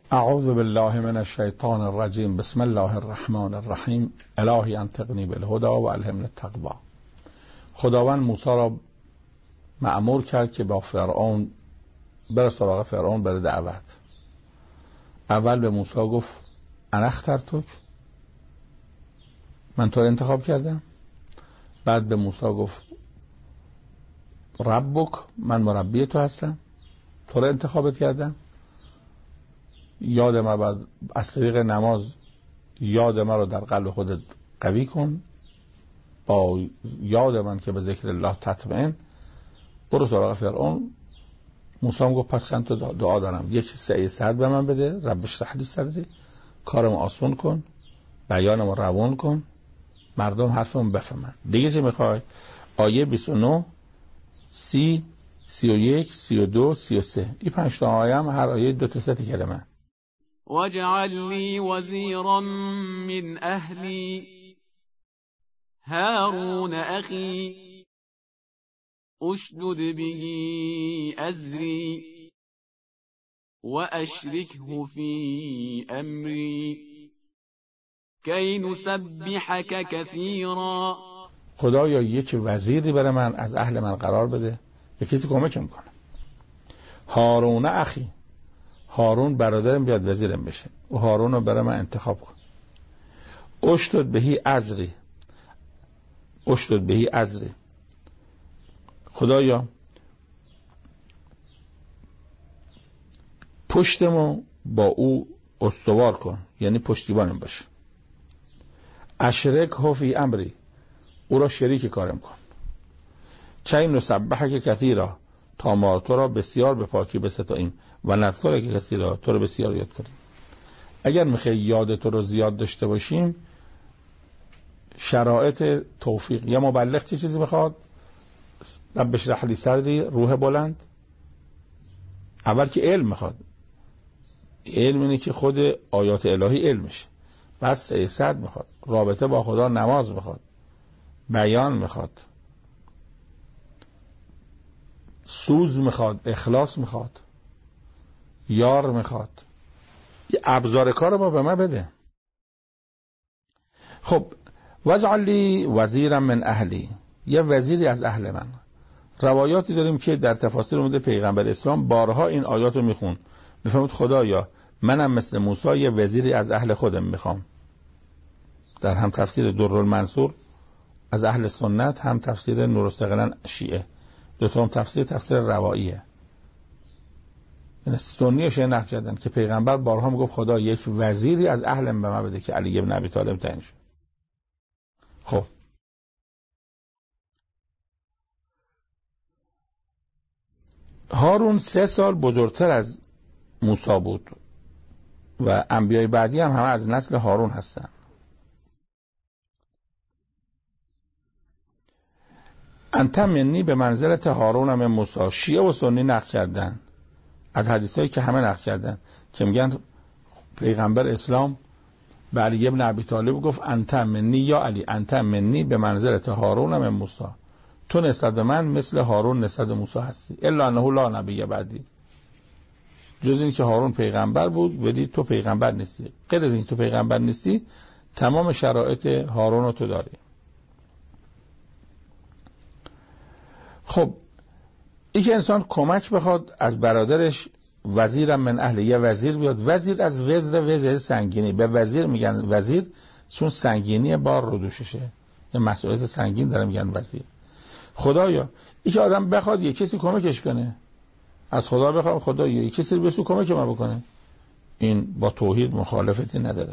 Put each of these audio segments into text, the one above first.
اعوذ بالله من الشیطان الرجیم. بسم الله الرحمن الرحیم. الهی انطقنی بالهدی و الهمنی التقوی. خداوند موسی را مأمور کرد که با فرعون بره سراغ فرعون، بره دعوت. اول به موسی گفت انا اخترتک، من تو رو انتخاب کردم. بعد به موسی گفت ربک، من مربی تو هستم، تو رو انتخابت کردم. یاد ما بعد از طریق نماز یاد ما رو در قلب خودت قوی کن، با یاد من که به ذکر الله تطمئن. برو سراغ فرعون. موسی هم گفت پس چند تا دعا دارم، یک سعی صحت به من بده، رب اشرح لی صدری، کارم آسون کن، بیانم روان کن، مردم حرفم بفهمن. دیگه چه میخوای؟ آیه 29 30 31 32 33 این 5 تا آیه هم هر آیه 2 تا 3 کلمه. واجعل لي وزيرا من أهلي هارون أخي أشدد به أزري وأشركه في أمري كي نسبحك كثيرا. خدایا یک وزیری برای من از اهل من قرار بده، یک کسی کمکم کنه. هارون اخی، هارون برادرم بیاد وزیرم بشه و هارون رو برای من انتخاب کن. اشدد بهی ازری، اشدد بهی ازری، خدایا پشتمو با او استوار کن، یعنی پشتیبانم باشه. اشرک هو فی امری، او را شریک کارم کن. کی نسبحک کثیرا، تا ما تو را بسیار به پاکی بستاییم و نذکرک کثیرا، تو را بسیار یاد کنیم. اگر میخوای یاد تو رو زیاد داشته باشیم، شرایط توفیق، یا مبلغ چه چیزی میخواد؟ رب اشرح لی صدری، روح بلند. اول که علم میخواد، علم اینه که خود آیات الهی علمشه. بعد سیاست میخواد، رابطه با خدا، نماز میخواد، بیان میخواد، سوز میخواد، اخلاص میخواد، یار میخواد. یه ابزار کار رو به من بده. خب واجعل لی وزیرا من اهلی، یه وزیری از اهل من. روایاتی داریم که در تفاسیر اومده پیغمبر اسلام بارها این آیات رو میخون، میفهمید خدایا منم مثل موسی یه وزیری از اهل خودم میخوام. در هم تفسیر درالمنصور از اهل سنت، هم تفسیر نورالثقلین شیعه، دوتا هم تفسیر رواییه. یعنی سنی و شیعه نقل کردن که پیغمبر بارها میگفت خدا یک وزیری از اهلم به من بده که علی ابن ابی طالب تعیین شد. خب هارون 3 سال بزرگتر از موسی بود و انبیای بعدی هم همه از نسل هارون هستن. انت منی به منزلت هارون من موسی. شیعه و سنی نقل کردن از حدیثایی که همه نقل کردن که میگن پیغمبر اسلام به علی ابن ابی طالب گفت انت منی یا علی، انت منی به منزلت هارون من موسی، تو نسبت به من مثل هارون نسبت به موسی هستی، الا انه لا نبی بعدی، جز این که هارون پیغمبر بود ولی تو پیغمبر نیستی. غیر از این تو پیغمبر نیستی، تمام شرایط هارون رو تو داری. خب این که انسان کمک بخواد از برادرش، وزیرم من اهل، یه وزیر بیاد. وزیر از وزر سنگینی، به وزیر میگن وزیر چون سنگینی بار رو دوششه، یه مسئولیت سنگین داره میگن وزیر. خدایا این که آدم بخواد یه کسی کمکش کنه، از خدا بخواد خدا یه کسی رو بسو کمک ما بکنه، این با توحید مخالفتی نداره.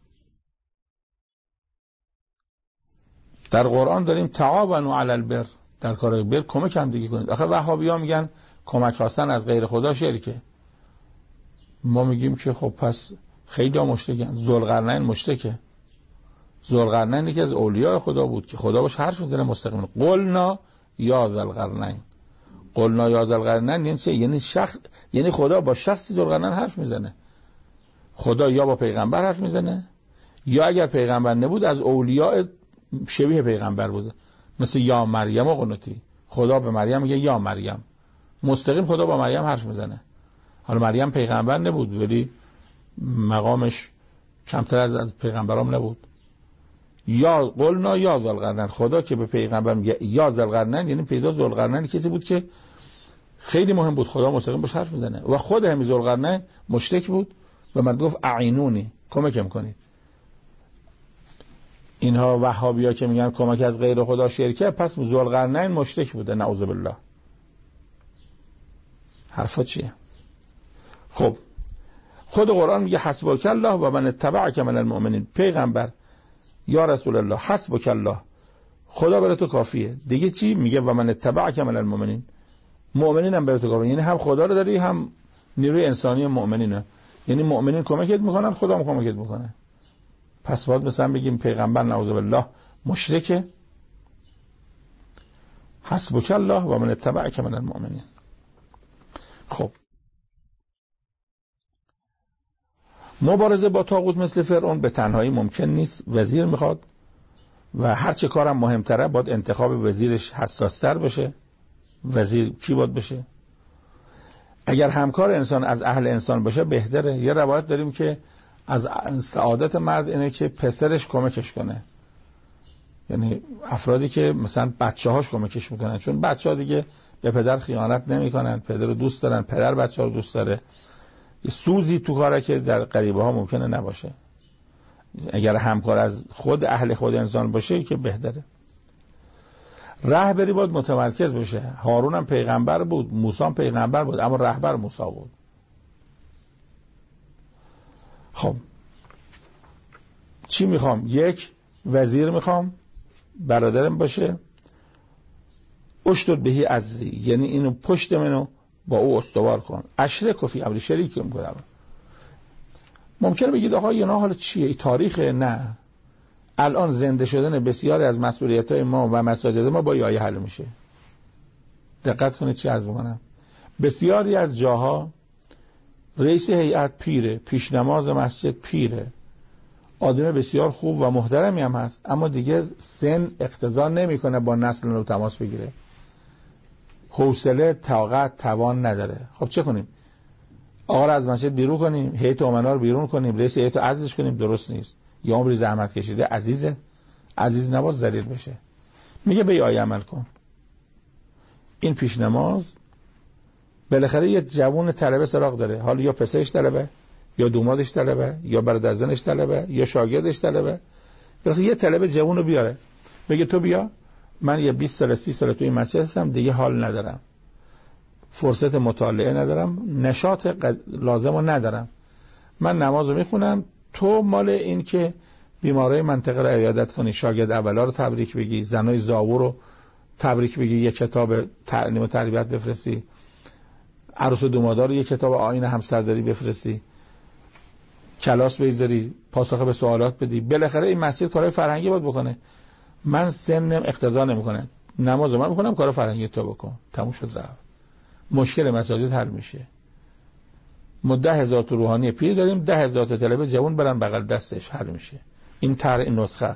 در قرآن داریم تعاونوا علی البر، در کار بر کمک هم دیگه کنید. آخه وهابی‌ها میگن کمک خواستن از غیر خدا شرکه. ما میگیم که خب پس خیلی ها مشرکن. ذوالقرنین مشرکه. ذوالقرنین یکی از اولیاء خدا بود که خدا باش حرف میزنه مستقیما. قلنا یا ذوالقرنین، قلنا یا ذوالقرنین یعنی چه؟ یعنی شخص، یعنی خدا با شخصی ذوالقرنین حرف میزنه. خدا یا با پیغمبر حرف میزنه یا اگر پیغمبر نبود از اولیاء شبیه پیغمبر بوده، مثل یا مریم و قنوتی. خدا به مریم میگه یا مریم، مستقیم خدا با مریم حرف میزنه. حالا مریم پیغمبر نبود ولی مقامش کمتر از پیغمبرام نبود. یا قلنا یا ذوالقرنین، خدا که به پیغمبر میگه یا ذوالقرنین یعنی پیدا ذوالقرنین کسی بود که خیلی مهم بود، خدا مستقیم باش حرف میزنه. و خود همین ذوالقرنین مشرک بود و من گفت اعینونی، کمکم کنید. اینها وهابیا که میگن کمک از غیر خدا شرکه، پس ذوالقرنین مشرک بوده، نعوذ بالله. حرفا چیه؟ خب خود قرآن میگه حسبک الله و من اتبعک من المؤمنین. پیغمبر یا رسول الله حسبک الله، خدا برای تو کافیه. دیگه چی میگه؟ و من اتبعک من المؤمنین، مؤمنین هم برای تو کافیه. یعنی هم خدا رو داری هم نیروی انسانی مؤمنینه. یعنی مؤمنین کمکت میکنن، خدا هم کمکت میکنه. پس باید مثلا بگیم پیغمبر نعوذ بالله مشرکه. حسبک الله و من اتبعک من المؤمنین. خب مبارزه با طاغوت مثل فرعون به تنهایی ممکن نیست، وزیر میخواد و هر چه کارم مهمتره باید انتخاب وزیرش حساستر بشه. وزیر کی باید بشه؟ اگر همکار انسان از اهل انسان باشه بهتره. یه روایت داریم که از سعادت مرد اینه که پسرش کمکش کنه، یعنی افرادی که مثلا بچه‌هاش کمکش میکنن، چون بچه‌ها دیگه به پدر خیانت نمیکنن، پدر رو دوست دارن، پدر بچه‌ها رو دوست داره. یه سوزی تو کاره که در غریبه ها ممکنه نباشه. اگر همکار از خود اهل خود انسان باشه که بهتره. رهبری باید متمرکز بشه. هارون هم پیغمبر بود، موسی هم پیغمبر بود، اما رهبر موسی بود. خب چی میخوام؟ یک وزیر میخوام برادرم باشه، اشتد بهی ازری، یعنی اینو پشت منو با او استوار کن. اشرک فی امری، شریک میکنم. ممکنه بگید آقا اینا حالا چیه؟ این تاریخه؟ نه، الان زنده شدن بسیاری از مسئولیت‌های ما و مساجد ما با آیه حل میشه. دقت کنید چی عرض میکنم. بسیاری از جاها رئیس هیئت پیره، پیش نماز مسجد پیره، آدم بسیار خوب و محترمی هم هست، اما دیگه سن اقتضا نمیکنه با نسل نو تماس بگیره. حوصله، طاقت، توان نداره. خب چه کنیم؟ آقا رو از مسجد بیرون کنیم، هیئت امنا رو بیرون کنیم، رئیس هیئت رو عزلش کنیم؟ درست نیست. یا عمری زحمت کشیده، عزیزه، عزیز نواز ذلیل بشه. میگه به آیه عمل کن. این پیش نماز بالاخره یه جوون طلبه سراغ داره، حالا یا پسرش طلبه، یا دومادش طلبه، یا برادرزنش طلبه، یا شاگردش طلبه. بالاخره یه طلبه جوون رو بیاره، بگه تو بیا، من یه 20 سال 30 سال توی این مسجد هستم، دیگه حال ندارم، فرصت مطالعه ندارم، نشاط لازم رو ندارم، من نماز رو میخونم، تو مال این که بیمارای منطقه رو عیادت کنی، شاگرد اولا رو تبریک بگی، زنای زاور رو تبریک بگی، یه کتاب تعلیم و تربیت بفرستی، عروس و دومادار رو یه کتاب آیین همسرداری بفرستی، کلاس بذاری، پاسخ به سوالات بدی. بالاخره این مسجد کارهای فرهنگی باید بکنه. من سنم اقتضا نمیکنه، نماز من میخونم، کار فرهنگی تو بکن، تموم شد رفت. مشکل مساجد حل میشه. ما 10,000 تا روحانی پیر داریم، 10,000 تا طلبه جوان برن بغل دستش، حل میشه. این طرح، این نسخه.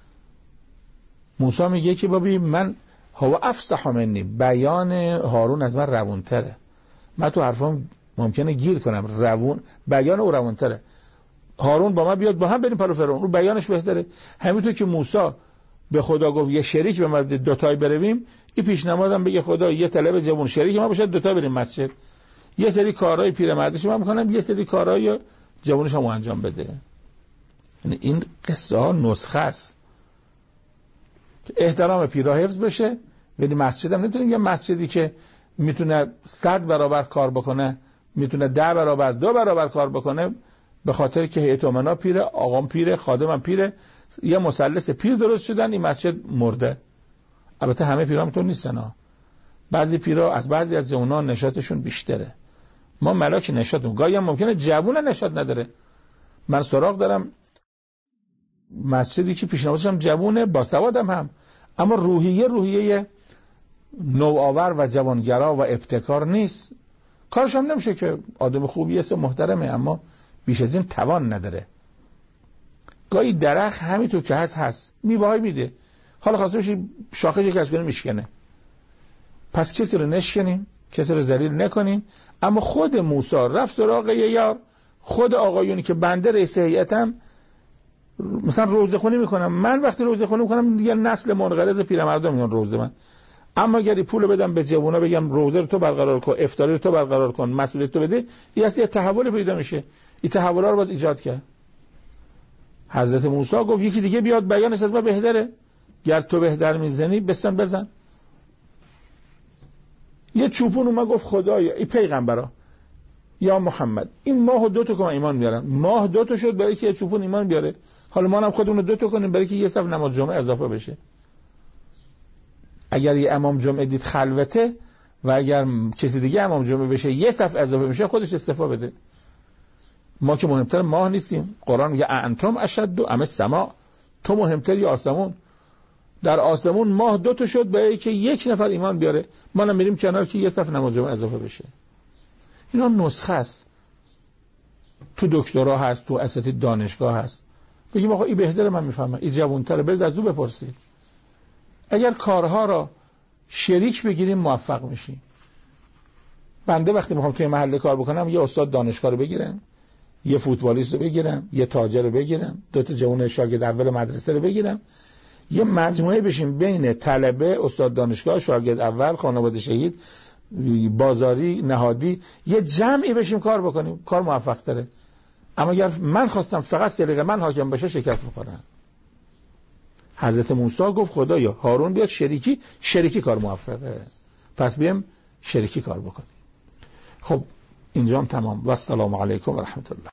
موسی میگه که بابی من هو افصح منی، بیان هارون از من روونتره، من تو حرفام ممکنه گیر کنم، روون بیان او روونتره. هارون با من بیاد با هم بریم پلو فرعون، رو بیانش بهتره. همینطور که موسی به خدا گفت یه شریک به ما دو تای برویم، این پیش نمازم بگه خدا یه طلبه جوان شریک ما باشه، دو تا بریم مسجد، یه سری کارهای پیرمردش من میکنم، یه سری کارهای جوانش هم انجام بده. یعنی این قصه ها نسخه است که احترام پیرا حفظ بشه. ولی مسجد هم نمیتونیم یه مسجدی که میتونه 100 برابر کار بکنه، میتونه 10 برابر 2 برابر کار بکنه، به خاطر که هیئت امنا پیره، آقام پیره، خادمم پیره، یه مثلث پیر درست شدن، این مسجد مرده. البته همه پیرا همینطور نیستن ها. بعضی پیرا از بعضی از جوونا نشاطشون بیشتره. ما ملاک نشاطم گاهی هم ممکنه جوون نشاط نداره. من سراغ دارم مسجدی که پیشنهادش هم جوونه، با سوادم هم، اما روحیه نوآور و جوانگرا و ابتکار نیست. کارش هم نمیشه که آدم خوبیه، محترمه، اما بیش از این توان نداره. گاهی درخت همینطور که هست میوه‌ای میده، حالا خواسته بشه شاخه‌ش کج کنه میشکنه. پس کسی رو نشکنیم، کسی رو ذلیل نکنیم. اما خود موسی رفت سراغ یه یار، خود آقایونی که بنده رئیس هیئتم مثلا روزه خونی میکنم، من وقتی روزه خونی میکنم دیگه نسل منقرض پیرمردم میان روزه من، اما اگه پول بدم به جوونا بگم روزه رو تو برقرار کن، افطاری رو تو برقرار کن، مسئولیت تو بده، یه تحول پیدا میشه. این تحولا رو باید ایجاد کرد. حضرت موسی گفت یکی دیگه بیاد بیانش از ما بهتره، گر تو بهتر میزنی بستان بزن. یه چوپون اومد گفت خدایا ای پیغمبرا یا محمد این ماهو 2 تا ایمان میارن. ماه 2 تا شد برای که یه چوپون ایمان بیاره، حالا ما هم خودمون رو 2 تا کنیم برای که یه صف نماز جمعه اضافه بشه. اگر یه امام جمعه دید خلوته و اگر کسی دیگه امام جمعه بشه یه صف اضافه میشه، خودش استعفا بده. ما که مهمتر ماه نیستیم. قرآن میگه انتم اشد ام السما، تو مهمتر یا آسمون. در آسمون ماه 2 تا شد برای که یک نفر ایمان بیاره، ما هم میریم کنار که یه صف نماز جمعه اضافه بشه. اینا نسخه است، تو دکترا هست، تو اساتید دانشگاه هست. بگیم آقا این بهتره، من میفهمم، این جوان‌تره، برید از او بپرسید. اگر کارها را شریک بگیریم موفق میشیم. بنده وقتی میخوام توی محله کار بکنم یه استاد دانشگاه رو بگیرم، یه فوتبالیست رو بگیرم، یه تاجر رو بگیرم، 2 تا جوان شاگرد اول مدرسه رو بگیرم، یه مجموعه بشیم بین طلبه، استاد دانشگاه، شاگرد اول، خانواده شهید، بازاری، نهادی، یه جمعی بشیم کار بکنیم، کار موفق تره. اما اگر من خواستم فقط سلیقه من حاکم بشه شکست میخورم. حضرت موسی گفت خدایا هارون بیاد شریکی کار موفقه، پس بیام شریکی کار بکنیم. خب اینجا هم تمام. و السلام علیکم و رحمت الله.